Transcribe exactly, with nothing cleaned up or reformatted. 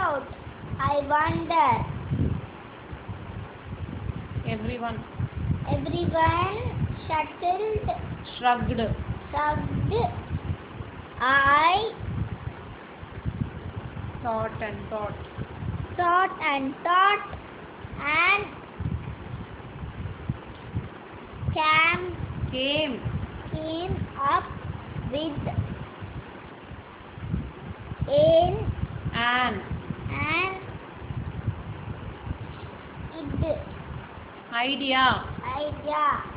out. I wonder. Everyone. Everyone shuttled. Shrugged. Shrugged. I Thought and thought. thought and thought and came Came. came up with an An. an id Idea. idea.